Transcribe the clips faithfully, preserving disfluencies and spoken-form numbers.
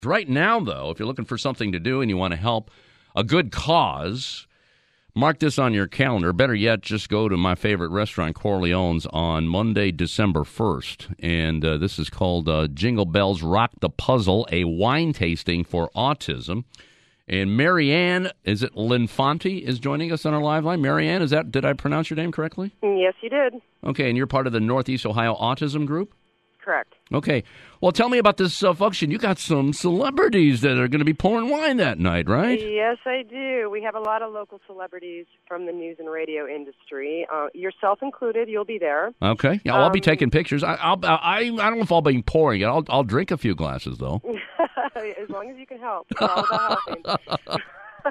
Right now, though, if you're looking for something to do and you want to help a good cause, mark this on your calendar. Better yet, just go to my favorite restaurant, Corleone's, on Monday, December first. And uh, this is called uh, Jingle Bells Rock the Puzzle, a wine tasting for autism. And Marianne, is it Linfanti, is joining us on our live line? Marianne, is that, did I pronounce your name correctly? Yes, you did. Okay, and you're part of the Northeast Ohio Autism Group? Correct. Okay. Well, tell me about this uh, function. You got some celebrities that are going to be pouring wine that night, right? Yes, I do. We have a lot of local celebrities from the news and radio industry. Uh, yourself included. You'll be there. Okay. Yeah, well, I'll be Um, taking pictures. I, I'll, I, I don't know if I'll be pouring it. I'll, I'll drink a few glasses, though. As long as you can help. It's all about helping.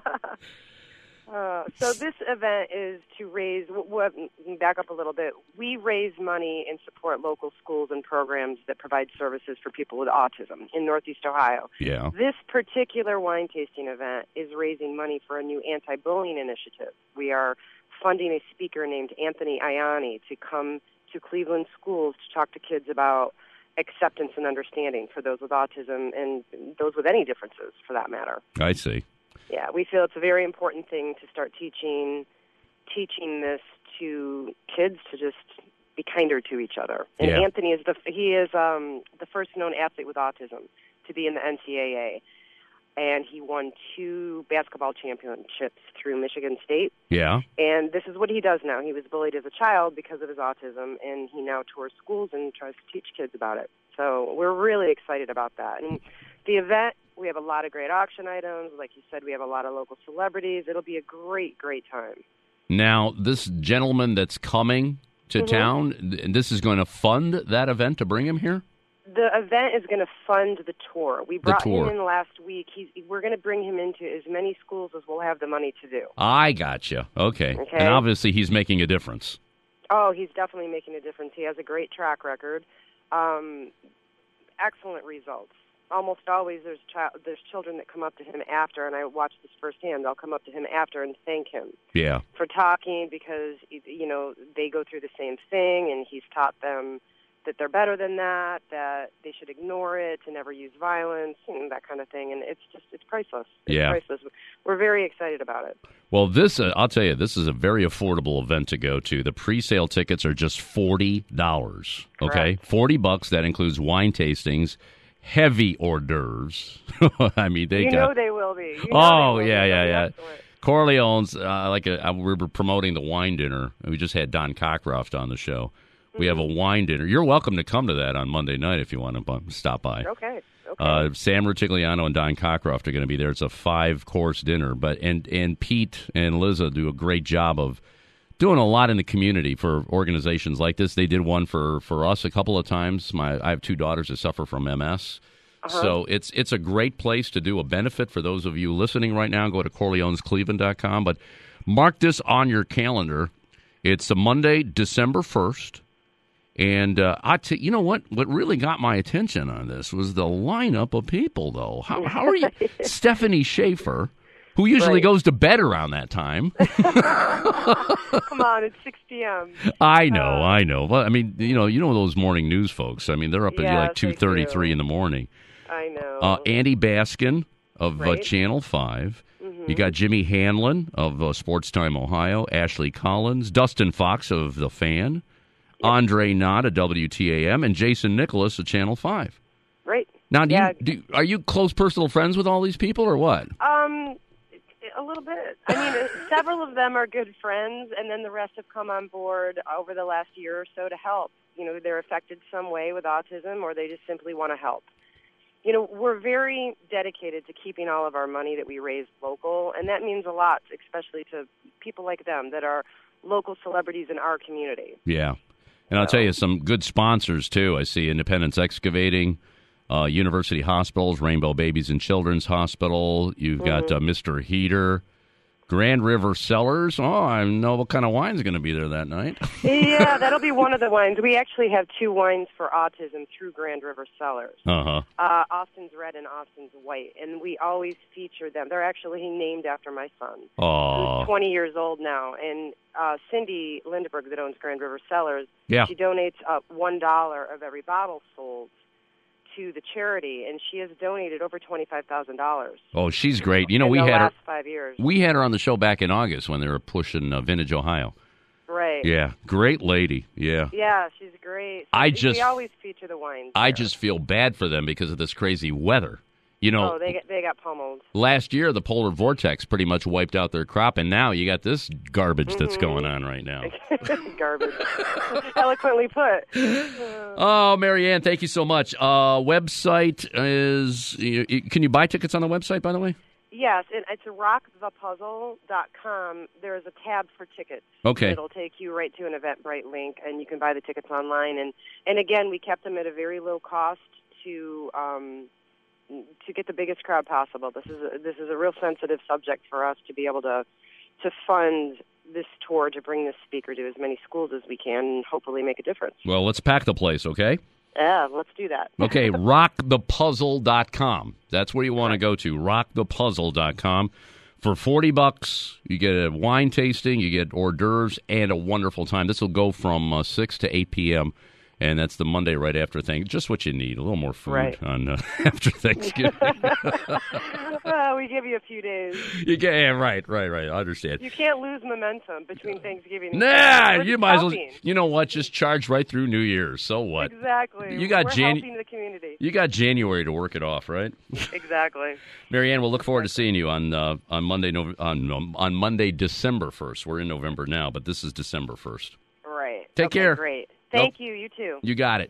Uh, so this event is to raise, w- w- back up a little bit, we raise money and support local schools and programs that provide services for people with autism in Northeast Ohio. Yeah. This particular wine tasting event is raising money for a new anti-bullying initiative. We are funding a speaker named Anthony Ianni to come to Cleveland schools to talk to kids about acceptance and understanding for those with autism and those with any differences, for that matter. I see. Yeah, we feel it's a very important thing to start teaching teaching this to kids to just be kinder to each other. And Yeah. Anthony is the he is um, the first known athlete with autism to be in the N C double A, and he won two basketball championships through Michigan State. Yeah. And this is what he does now. He was bullied as a child because of his autism, and he now tours schools and tries to teach kids about it. So we're really excited about that. And the event, we have a lot of great auction items. Like you said, we have a lot of local celebrities. It'll be a great, great time. Now, this gentleman that's coming to Mm-hmm. town, th- this is going to fund that event to bring him here? The event is going to fund the tour. We brought tour. him in last week. He's, we're going to bring him into as many schools as we'll have the money to do. I gotcha. Okay. Okay. And obviously he's making a difference. Oh, he's definitely making a difference. He has a great track record. Um, excellent results. Almost always there's child, there's children that come up to him after, and I watched this firsthand. They'll come up to him after and thank him Yeah. for talking because, you know, they go through the same thing, and he's taught them that they're better than that, that they should ignore it, to never use violence, and that kind of thing. And it's just, it's priceless. It's Yeah. priceless. We're very excited about it. Well, this, uh, I'll tell you, this is a very affordable event to go to. The pre-sale tickets are just forty dollars. Okay? Correct. forty bucks. That includes wine tastings, heavy hors d'oeuvres. I mean, they You got... know they will be. You know Oh, they will yeah, be. yeah, yeah. Excellent. Corleone's, uh, like a, uh, we were promoting the wine dinner. We just had Don Cockcroft on the show. We have a wine dinner. You're welcome to come to that on Monday night if you want to bu- stop by. Okay. Okay. Uh, Sam Rutigliano and Don Cockcroft are going to be there. It's a five-course dinner. But and and Pete and Liza do a great job of doing a lot in the community for organizations like this. They did one for, for us a couple of times. My I have two daughters that suffer from M S. Uh-huh. So it's it's a great place to do a benefit for those of you listening right now. Go to Corleones Cleveland dot com. But mark this on your calendar. It's a Monday, December first. And uh, I t- you know what? What really got my attention on this was the lineup of people, though. How, how are you? Stephanie Schaefer, who usually Right. goes to bed around that time. Come on, it's six p.m. I know, Uh, I know. Well, I mean, you know, you know those morning news folks. I mean, they're up at Yes, like two thirty, three do. in the morning. I know. Uh, Andy Baskin of uh, Right. Channel five. You got Jimmy Hanlon of uh, Sports Time Ohio, Ashley Collins, Dustin Fox of The Fan, Andre Knott of W T A M, and Jason Nicholas of Channel five. Right. Now, do Yeah. you, do, are you close personal friends with all these people or what? Um, a little bit. I mean, several of them are good friends, and then the rest have come on board over the last year or so to help. You know, they're affected some way with autism, or they just simply want to help. You know, we're very dedicated to keeping all of our money that we raise local, and that means a lot, especially to people like them that are local celebrities in our community. Yeah. And I'll tell you, some good sponsors, too. I see Independence Excavating, uh, University Hospitals, Rainbow Babies and Children's Hospital. You've got Mm-hmm. uh, Mister Heater, Grand River Cellars. Oh, I know what kind of wine's going to be there that night. Yeah, that'll be one of the wines. We actually have two wines for autism through Grand River Cellars. Uh-huh. Uh, Austin's Red and Austin's White, and we always feature them. They're actually named after my son, Oh, who's twenty years old now. And uh, Cindy Lindeberg, that owns Grand River Cellars, yeah. she donates uh, one dollar of every bottle sold to the charity, and she has donated over twenty-five thousand dollars. Oh, she's great. You know, in we the had last her. five years. We had her on the show back in August when they were pushing uh, Vintage Ohio. Right. Yeah, great lady. Yeah. Yeah, she's great. I we, just we always feature the wines. I there. just feel bad for them because of this crazy weather. You know, oh, they get, they got pummeled. Last year the polar vortex pretty much wiped out their crop, and now you got this garbage mm-hmm. that's going on right now. Garbage. Eloquently put. Oh, Marianne, thank you so much. Uh, website is, you, you, can you buy tickets on the website, by the way? Yes, and it's rock the puzzle dot com. There's a tab for tickets. Okay. It'll take you right to an Eventbrite link, and you can buy the tickets online. And, and again, we kept them at a very low cost to um, to get the biggest crowd possible. This is a, this is a real sensitive subject for us to be able to to fund this tour to bring this speaker to as many schools as we can and hopefully make a difference. Well, let's pack the place, okay? Yeah, let's do that. Okay, rock the puzzle dot com. That's where you want to go to, rock the puzzle dot com. For forty bucks, you get a wine tasting, you get hors d'oeuvres, and a wonderful time. This will go from uh, six to eight p.m., and that's the Monday right after thing. Just what you need, a little more food right. on uh, after Thanksgiving. Well, we give you a few days. You get, yeah, right, right, right. I understand. You can't lose momentum between Thanksgiving and Nah, We're you might as well. helping. You know what? Just charge right through New Year's. So what? Exactly. You got We're Jan- helping the community. You got January to work it off, right? Exactly. Marianne, we'll look forward to seeing you on uh, on Monday no, on um, on Monday December first. We're in November now, but this is December first. Right. Take okay, care. Great. Thank Nope. you. You too. You got it.